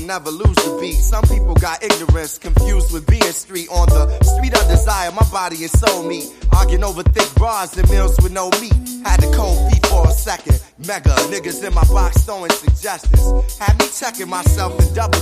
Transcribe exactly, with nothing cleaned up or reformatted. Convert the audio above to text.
and never lose the beat. Some people got ignorance confused with being street. On the street of desire, my body and soul meet. Arguing over thick bras and meals with no meat. Had the cold feet for a second. Mega niggas in my box throwing suggestions. Had me checking myself and double